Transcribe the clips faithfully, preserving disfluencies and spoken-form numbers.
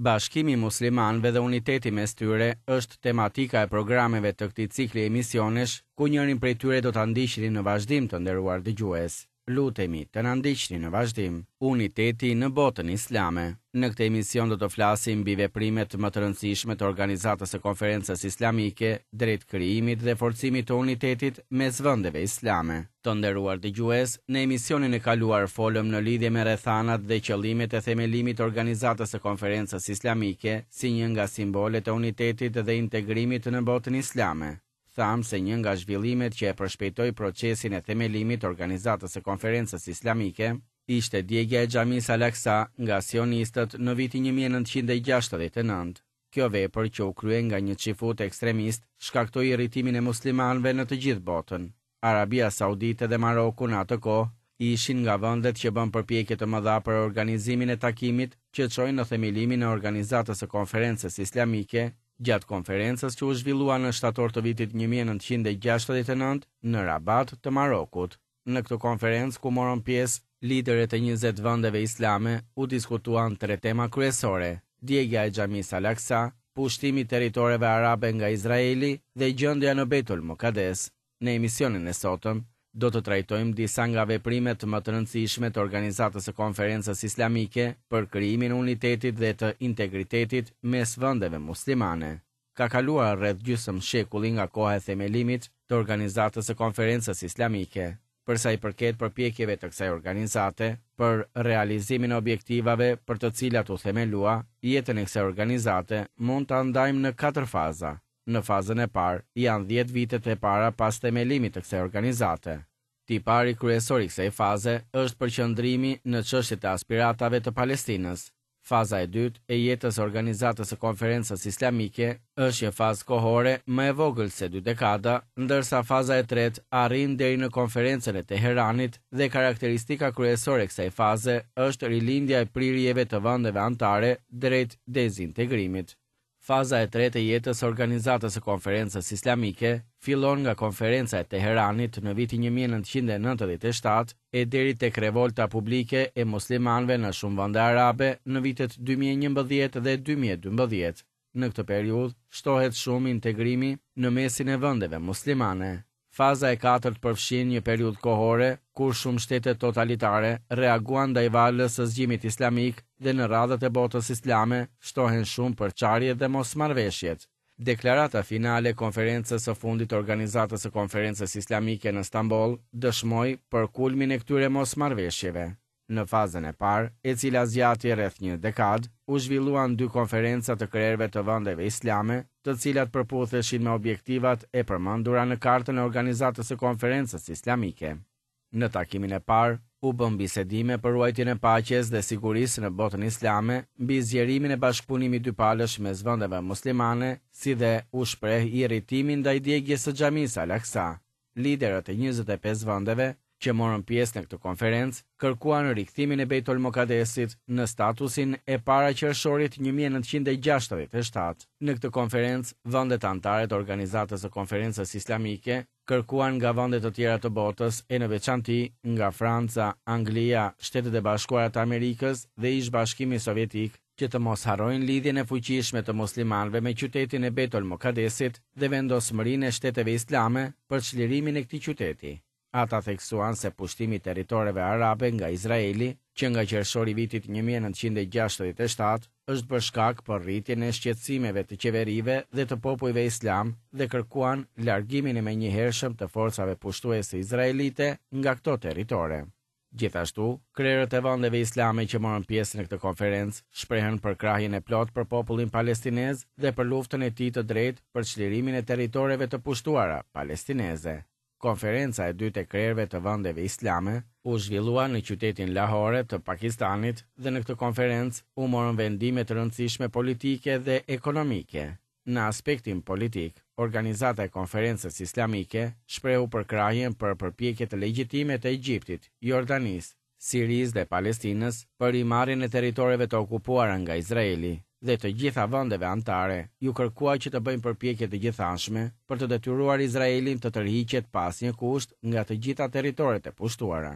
Bashkimi muslimanëve dhe uniteti mes tyre është tematika e programeve të këtij cikli emisionesh, ku njërin prej tyre do ta ndiqni në vazhdim të nderuar dëgjues. Lutemi të na ndiqni në vazhdim. Uniteti në botën islame. Në këtë emision do të flasim mbi veprimet më të rëndësishme të organizatës së konferencës islamike drejt krijimit dhe forcimit të unitetit mes vendeve islame. Të nderuar dëgjues, në emisionin e kaluar folëm në lidhje me rrethanat dhe qëllimet e themelimit të organizatës së konferencës islamike si një nga simbolet e unitetit dhe integrimit në botën islame. Tham se një nga zhvillimet që e përshpejtoi procesin e themelimit të organizatës së konferencës islamike ishte djegja e xhamisë Al-Aqsa nga sionistët në vitin një mijë e nëntëqind e gjashtëdhjetë e nëntë. Kjo vepër që u krye nga një çifut ekstremist shkaktoi irritimin e muslimanëve në të gjithë botën. Arabia Saudite dhe Maroku në atë kohë ishin nga vendet që bën përpjekje të mëdha për organizimin e takimit që çojnë në themelimin e organizatës së konferencës islamike, gjatë konferencës që u zhvillua në shtator të vitit një mijë e nëntëqind e gjashtëdhjetë e nëntë në Rabat të Marokut. Në këtë konferencë ku morën pjesë liderët e njëzet vendeve islame, u diskutuan tre tema kryesore: djegja e xhamisë Al-Aqsa, pushtimi i territoreve arabe nga Izraeli dhe gjendja në Beitul Muqaddes. Në emisionin e sotëm do të trajtojmë disa nga veprimet më të rëndësishme të organizatës së konferencës islamike për krijimin e unitetit dhe të integritetit mes vendeve muslimane. Ka kaluar rreth gjysmë shekulli nga koha e themelimit të organizatës së konferencës islamike. Për sa i përket përpjekjeve të kësaj organizate për realizimin e objektivave për të cilat u themelua, jetën e kësaj organizate mund ta ndajmë në katër faza. Në fazën e parë, janë dhjetë vitet e para pas themelimit të kësaj organizate. Tipari kryesor i kësaj faze është përqendrimi në çështjet e aspiratave të Palestinës. Faza e dytë e jetës së organizatës së konferencës islamike është një fazë kohore më e vogël se dy dekada, ndërsa faza e tretë arrin deri në konferencën e Teheranit dhe karakteristika kryesore e kësaj faze është rilindja e prirjeve të vendeve anëtare drejt dezintegrimit. Faza e tretë e jetës së organizatës së konferencës islamike fillon nga konferenca e Teheranit në vitin një mijë e nëntëqind e nëntëdhjetë e shtatë e deri tek revolta publike e muslimanëve në shumë vende arabe në vitet dy mijë e njëmbëdhjetë dhe dy mijë e dymbëdhjetë. Në këtë periudhë shtohet shumë integrimi në mesin e vendeve muslimane. Faza e katërt përfshin një periudhë kohore kur shumë shtete totalitare reaguan ndaj valës së zgjimit islamik dhe në radhët e botës islame shtohen shumë përçarjet dhe mosmarrveshjet. Deklarata finale e konferencës së fundit të organizatës së konferencës islamike në Stamboll dëshmoi për kulmin e këtyre mosmarrveshjeve. Në fazën e parë, e cila zgjati rreth një dekadë, u zhvilluan dy konferenca të krerëve të vendeve islame, të cilat përputheshin me objektivat e përmendura në kartën e organizatës së konferencës islamike. Në takimin e parë, u bën bisedime për ruajtjen e paqes dhe sigurisë në botën islame, mbi zgjerimin e bashkëpunimit dypalësh mes vendeve muslimane, si dhe u shpreh irritimin ndaj djegjes së xhamisë Al-Aqsa. Liderët e njëzet e pesë vendeve që morën pjesë në këtë konferencë kërkuan rikthimin e Beitul Muqaddesit në statusin e paraqershorit një mijë e nëntëqind e gjashtëdhjetë e shtatë. Në këtë konferencë, vendet anëtare të organizatës së konferencës islamike kërkuan nga vende të tjera të botës, e në veçanti nga Franca, Anglia, Shtetet e Bashkuara të Amerikës dhe Ish-Bashkimi Sovjetik, që të mos harrojnë lidhjen e fuqishme të muslimanëve me qytetin e Beitul Muqaddesit dhe vendosmërinë e shteteve islame për çlirimin e këtij qyteti. Ata theksuan se pushtimi i territoreve arabe nga Izraeli, që nga qershori i vitit një mijë e nëntëqind e gjashtëdhjetë e shtatë, është për shkak për rritjen e shqetësimeve të qeverive dhe të popujve islam dhe kërkuan largimin e menjëhershëm të forcave pushtuese izraelite nga këto territore. Gjithashtu, krerët e vendeve islame që morën pjesë në këtë konferencë shprehen për krahjen e plotë për popullin palestinez dhe për luftën e tij të drejtë për çlirimin e territoreve të pushtuara palestineze. Konferenca e dytë e krerëve të vendeve islame u zhvillua në qytetin Lahore të Pakistanit dhe në këtë konferencë u morën vendime të rëndësishme politike dhe ekonomike. Në aspektin politik, organizata e konferencës islamike shprehu përkrahjen për përpjekjet e legjitime të Egjiptit, Jordanisë, Sirisë dhe Palestinës për rimarrjen e territoreve të okupuara nga Izraeli. Dhe të gjitha vendeve anëtare ju kërkua që të bëjnë përpjekje të gjithanshme për të detyruar Izraelin të tërhiqet pas një kusht nga të gjitha territoret e pushtuara.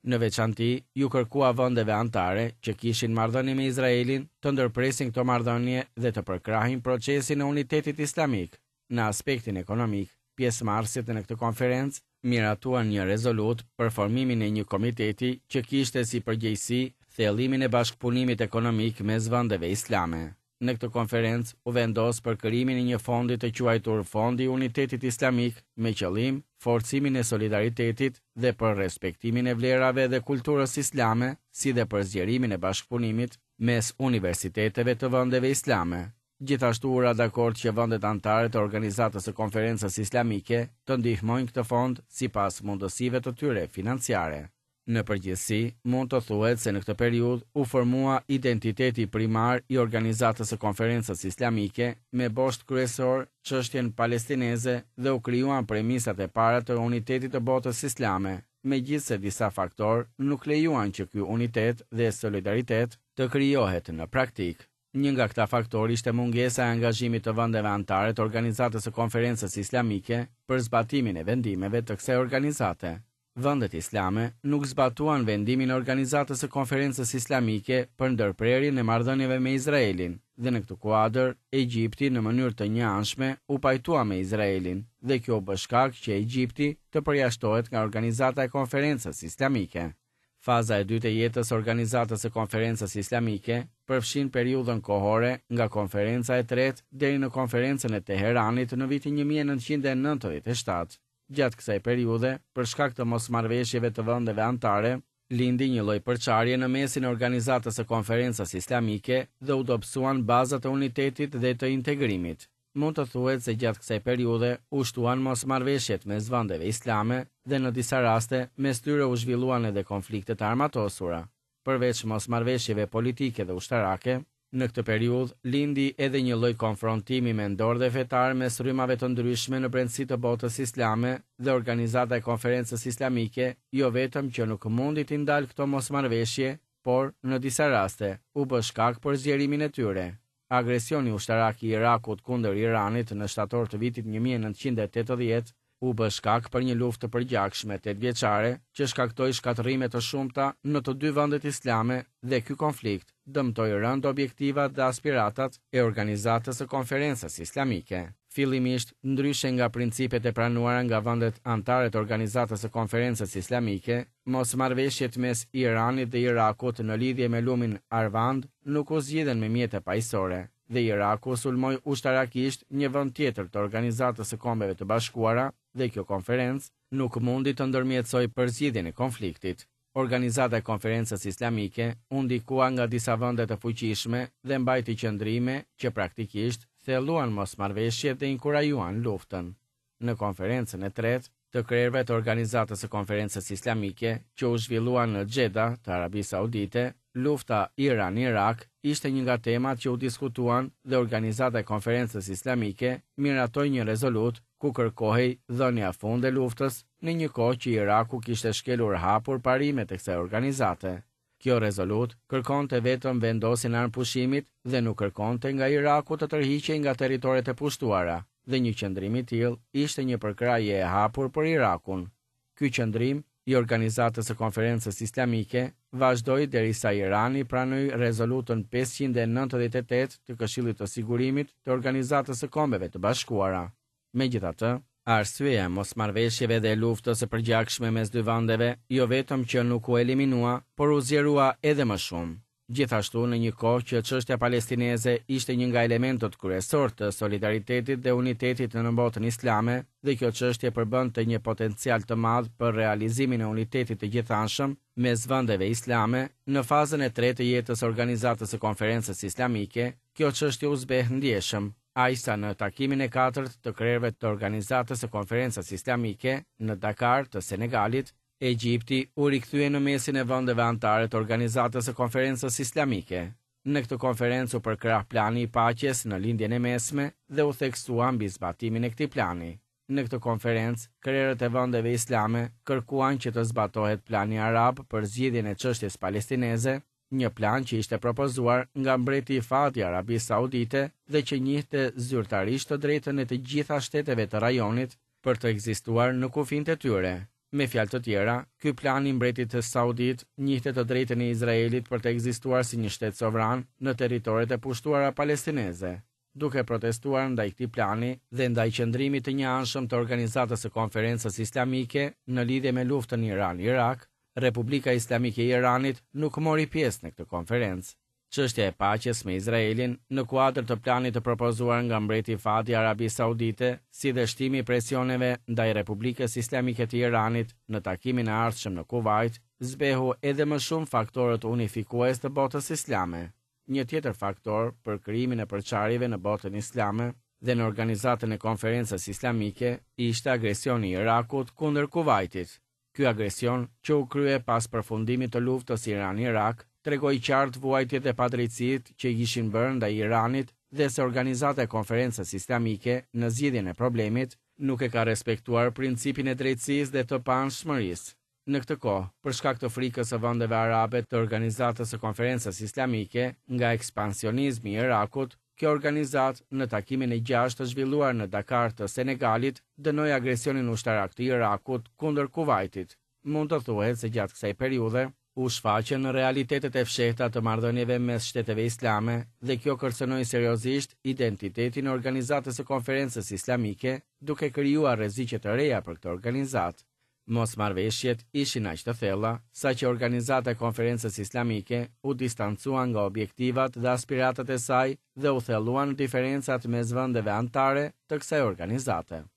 Në veçanti, ju kërkua vendeve anëtare që kishin marrëdhënie me Izraelin të ndërpresin këto marrëdhënie dhe të përkrahin procesin e unitetit islamik. Në aspektin ekonomik, pjesëmarrësit në këtë konferencë miratuan një rezolut për formimin e një komiteti që kishte si përgjegjësi thellimin e bashkëpunimit ekonomik mes vendeve islame. Në këtë konferencë u vendos për krijimin e një fondi të quajtur Fondi i Unitetit Islamik me qëllim forcimin e solidaritetit dhe për respektimin e vlerave dhe kulturës islame, si dhe për zgjerimin e bashkëpunimit mes universiteteve të vendeve islame. Gjithashtu u ra dakord që vendet anëtare të organizatës së konferencës islamike të ndihmojnë këtë fond sipas mundësive të tyre financiare. Në përgjithësi, mund të thuhet se në këtë periudhë u formua identiteti primar i organizatës së konferencës islamike me boshtë kryesor çështjen palestineze dhe u krijuan premisat e para të unitetit të botës islame, megjithëse disa faktorë nuk lejuan që ky unitet dhe solidaritet të krijohet në praktik. Një nga këta faktorë ishte mungesa e angazhimit të vendeve anëtare të organizatës së konferencës islamike për zbatimin e vendimeve të kësaj organizate. Vendet islame nuk zbatuan vendimin e organizatës së konferencës islamike për ndërprerjen e marrëdhënieve me Izraelin, dhe në këtë kuadër, Egjipti në mënyrë të njëanshme u pajtua me Izraelin, dhe kjo u bë shkak që Egjipti të përjashtohet nga organizata e konferencës islamike. Faza e dytë e jetës organizatës së konferencës islamike përfshin periudhën kohore nga konferenca e tretë deri në konferencën e Teheranit në vitin një mijë e nëntëqind e nëntëdhjetë e shtatë. Gjatë kësaj periudhe, për shkak të mosmarrëveshjeve të vendeve anëtare, lindi një lloj përçarje në mesin e organizatës së konferencës islamike dhe u dobësuan bazat e unitetit dhe të integrimit. Mund të thuhet se gjatë kësaj periudhe u shtuan mosmarrëveshjet mes vendeve islame dhe në disa raste mes tyre u zhvilluan edhe konflikte të armatosura. Përveç mosmarrëveshjeve politike dhe ushtarake, në këtë periudhë lindi edhe një lloj konfrontimi mendor dhe fetar mes rrymave të ndryshme në brendësi të botës islame dhe organizata e konferencës islamike, jo vetëm që nuk mundi të ndalë këto mosmarrëveshje, por në disa raste u bë shkak për zgjerimin e tyre. Agresioni ushtarak i Irakut kundër Iranit në shtator të vitit një mijë e nëntëqind e tetëdhjetë u bë shkak për një luftë të përgjithshme tetëvjeçare që shkaktoi shkatërrime të shumta në të dy vendet islame dhe ky konflikt dëmtoi rënd objektivat dhe aspiratat e organizatës së konferencës islamike. Fillimisht, ndryshe nga principet e pranuara nga vendet anëtare të organizatës së konferencës islamike, mosmarrëveshjet mes Iranit dhe Irakut në lidhje me lumin Arvand nuk u zgjidhen me mjete paqësore, dhe Iraku sulmoi ushtarakisht një vend tjetër të Organizatës së Kombeve të Bashkuara dhe kjo konferencë nuk mundi të ndërmjetësoj përzgjidhjen e konfliktit. Organizata e konferencës islamike u ndikua nga disa vende të fuqishme dhe mbajti qëndrime që praktikisht thelluan mosmarrëveshjet dhe inkurajuan luftën. Në konferencën e tretë të krerëve të Organizatës së Konferencës Islamike që u zhvillua në Xheda të Arabisë Saudite, lufta Iran-Irak ishte një nga temat që u diskutuan dhe Organizata e Konferencës Islamike miratoi një rezolut ku kërkohej dhënia fund e luftës në një kohë që Iraku kishte shkelur hapur parimet e kësaj organizate. Kjo rezolut kërkonte vetëm vendosjen e armëpushimit dhe nuk kërkonte nga Iraku të tërhiqej nga territoret e pushtuara, dhe një qëndrim i tillë ishte një përkrahje e hapur për Irakun. Ky qëndrim i Organizatës së Konferencës Islamike vazhdoi derisa Irani pranoi rezolutën pesëqind e nëntëdhjetë e tetë të Këshillit të Sigurimit të Organizatës së Kombeve të Bashkuara. Megjithatë, arsyeja e mosmarrëveshjeve dhe luftës së përgjithshme mes dy vendeve jo vetëm që nuk u eliminua, por u zgjerua edhe më shumë. Gjithashtu, në një kohë që çështja palestineze ishte një nga elementët kryesor të solidaritetit dhe unitetit në botën islame, dhe kjo çështje përbënte një potencial të madh për realizimin e unitetit të gjithanshëm mes vendeve islame, në fazën e tretë të jetës Organizatës së Konferencës Islamike, kjo çështje u zbeh ndjeshëm, ajsa në takimin e katërt të krerëve të Organizatës së Konferencës Islamike në Dakar të Senegalit, Egjipti u rikthye në mesin e vendeve anëtare të Organizatës së Konferencës Islamike. Në këtë konferencë u përkrah plani i paqes në lindjen e mesme dhe u theksua mbi zbatimin e këtij plani. Në këtë konferencë, krerët e vendeve islame kërkuan që të zbatohet plani arab për zgjidhjen e çështjes palestineze, një plan që ishte propozuar nga mbreti i Fahd i Arabisë Saudite dhe që njihte zyrtarisht të drejtën e të gjitha shteteve të rajonit për të ekzistuar në kufijtë e tyre. Me fjalë të tjera, ky plan i mbretit të Saudit njihte të drejtën e Izraelit për të ekzistuar si një shtet sovran në territoret e pushtuara palestineze. Duke protestuar ndaj këtij plani dhe ndaj qëndrimit të njëanshëm të Organizatës së Konferencës Islamike në lidhje me luftën Iran-Irak, Republika Islamike e Iranit nuk mori pjesë në këtë konferencë. Çështja e paqes me Izraelin në kuadër të planit të propozuar nga mbreti Fahdi i Arabisë Saudite, si dhe shtimi i presioneve ndaj Republikës Islamike të Iranit në takimin e ardhshëm në Kuvajt, zbehu edhe më shumë faktorët unifikues të botës islame. Një tjetër faktor për krijimin e përçarjeve në botën islame dhe në organizatën e Konferencës Islamike ishte agresioni i Irakut kundër Kuvajtit. Ky agresion, që u krye pas përfundimit të luftës Iran-Irak, tregoi qartë vuajtjet e padrejtësitë që i kishin bërë ndaj Iranit dhe se Organizata e Konferencës Islamike në zgjidhjen e problemit nuk e ka respektuar principin e drejtësisë dhe të paanshmërisë. Në këtë kohë, për shkak të frikës së vendeve arabe të Organizatës së Konferencës Islamike nga ekspansionizmi i Irakut, kjo organizatë në takimin e gjashtë të zhvilluar në Dakar të Senegalit dënoi agresionin ushtarak të Irakut kundër Kuvajtit. Mund të thuhet se gjatë kësaj periudhe u shfaqen në realitetet e fshehta të marrëdhënieve mes shteteve islame dhe kjo kërcënoi seriozisht identitetin e Organizatës së Konferencës Islamike, duke krijuar rreziqe të reja për këtë organizatë. Mosmarrveshjet ishin aq të thella, saqë Organizata e Konferencës Islamike u distancua nga objektivat dhe aspiratat e saj dhe u thelluan diferencat mes vendeve anëtare të kësaj organizate.